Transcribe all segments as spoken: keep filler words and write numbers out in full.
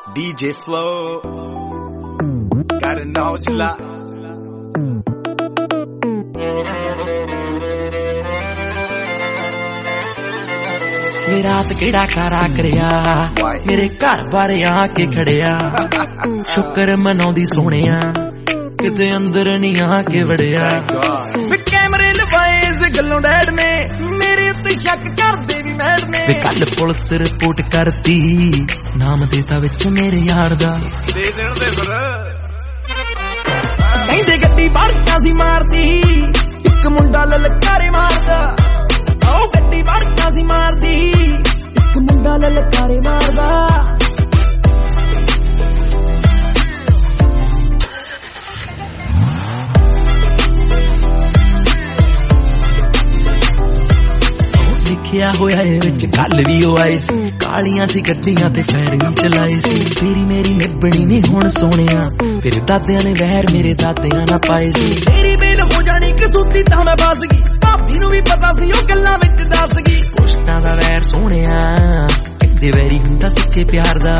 D J Flow, gotta know what you like. रात केड़ा कारा करिया मेरे घर बारे आके खड़िया शुक्र मनाउंदी सोहणिया किते अंदर नहीं आके वड़िया कैमरे लवाए इस गल्लों डैड ने मेरे उत्ते शक करदे वी मैड ने वे कल पुलिस रिपोर्ट करती नाम देता विच मेरे यार दा दे देण दे फिर कहंदे गड्डी बारकां सी मारदी इक मुंडा ललकारे मारदा ओ गड्डी बारकां सी मारदी इक मुंडा ललकारे मारदा लिखिया होया ए विच कल भी ओ आई सी कालियां सी गड्डियां ते पैर भी चलाई सी तेरी मेरी निभणी नहीं हुण सोहणिया तेरे दादियां ने वैर मेरे दादियां ना पाए सी तेरी बेल हो जानी कसूती तां मैं फस गई भाभी नूं भी पता सी ओ गल्लां विच दस गई पुष्टां दा वैर सोहणिया किते वैरी हुंदा सच्चे प्यार दा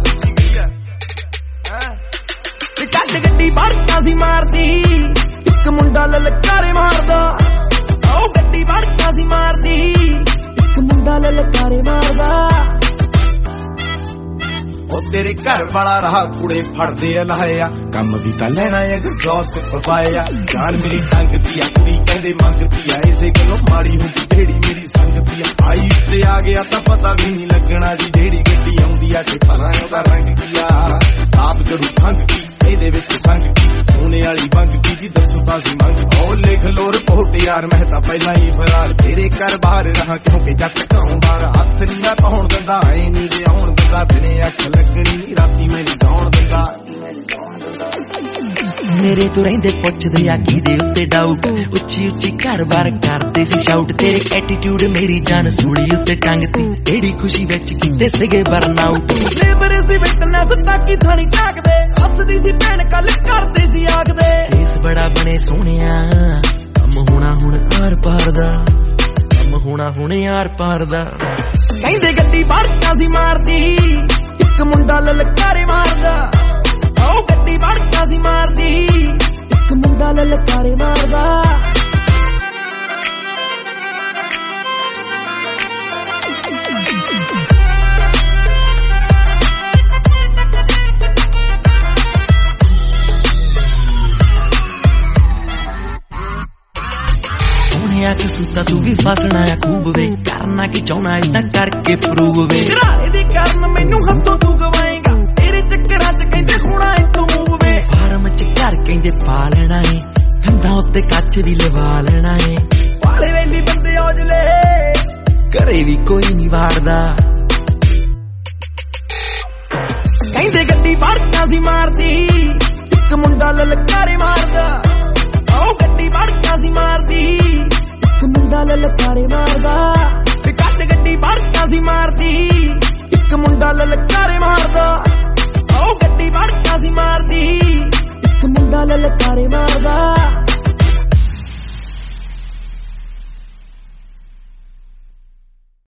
कल गड्डी बारकां सी मारदी इक मुंडा ललकारे मारदा ओ गड्डी बारकां सी मारदी इक मुंडा ललकारे मारदा ओ तेरे घर वाला रहा कुड़े फड़दे लाया कम भी तां लेना एग्जॉस्ट पवाया जान मेरी टंगदी आ कुड़ी कहंदे मंगदी आ इसे गल्लों माड़ी हुंदी ढेड़ी मेरी संगती आ आई ते आ गया तां पता भी नहीं लगना जी ढेड़ी गड्डी आउंदी आ ते भला ओदा रंग की आ आप करू खंग की ਇਹਦੇ ਵਿੱਚ ਸੰਗ ਕੀ ਸੋਨੇ ਵਾਲੀ ਬੰਗ ਕੀ ਜੀ ਦੱਸੋ ਤਾਂ ਸੀ ਮੰਗ ਉਹ ਲਿਖ ਲੋ ਰਿਪੋਰਟ ਯਾਰ ਮੈਂ ਤਾਂ ਪਹਿਲਾਂ ਹੀ ਫਰਾਰ ਤੇਰੇ ਘਰ ਬਾਹਰ ਰਹਾ ਕਿਉਂਕਿ ਜੱਟ ਕਾਉਂਦਾ ਹੱਥ ਨਹੀਂ ਮੈਂ ਪਾਉਣ ਦਿੰਦਾ ਐ ਨਹੀਂ ਜੇ ਆਉਣ ਦਿੰਦਾ ਦਿਨੇ ਅੱਖ ਲੱਗਣੀ ਨਹੀਂ ਰਾਤੀ ਮੈਨੂੰ ਜਾਣ ਦਿੰਦਾ ਮੇਰੇ ਤੋਂ ਰਹਿੰਦੇ ਪੁੱਛਦੇ ਆ ਕਿਹਦੇ ਉੱਤੇ ਡਾਊਟ ਉੱਚੀ ਉੱਚੀ ਘਰ ਬਾਰ ਕਰਦੇ ਸੀ ਸ਼ਾਊਟ ਤੇਰੇ ਐਟੀਟਿਊਡ ਮੇਰੀ ਜਾਨ ਸੂਲੀ ਉੱਤੇ ਟੰਗਤੀ ਏੜੀ ਖੁਸ਼ੀ ਵਿੱਚ ਕੀਤੇ ਸੀਗੇ ਬਰਨਆਊਟ ਲੇਬਰ ਸੀ ਵਿਟਨੈਸ ਸਾਕੀ ਥਾਣੀ ਝਾਕਦੇ ਹੱਸਦੀ ਸੀ ਭੈਣ ਕੱਲ ਕਰਦੇ ਸੀ ਆਖਦੇ ਇਸ ਬੜਾ ਬਣੇ ਸੋਹਣਿਆ ਕੰਮ ਹੋਣਾ ਹੁਣ ਆਰ ਪਾਰ ਦਾ ਕੰਮ ਹੋਣਾ ਹੁਣ ਆਰ ਪਾਰ ਦਾ ਕਹਿੰਦੇ ਗੱਡੀ ਬਾਰਕਾਂ ਸੀ ਮਾਰਦੀ ਇੱਕ ਮੁੰਡਾ ਲਲਕਾਰੇ ਮਾਰਦਾ ओ गड्डी बारकां सी मारदी इक मुंडा ललकारे मारदा सोहणिया कसूता तू भी फसना है खूब वे करना की चाहना इदा करके प्रूव वे घराले दे कारण मैनू हत्थों तू गवाएगा तेरे चक्करां च कहंदे होना इतों मूव वे फार्म च घर कहंदे पा लेना है हंदा उत्ते कच भी लवा लेना है वाले वेली बंदे औजले घरे भी कोई नहीं वारदा कहंदे गड्डी बारकां सी मारदी